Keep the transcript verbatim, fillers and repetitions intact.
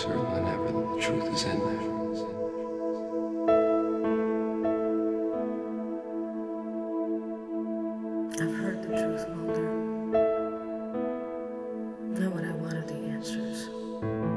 certain than ever that the truth is in there. I've heard the truth, Mulder. Not what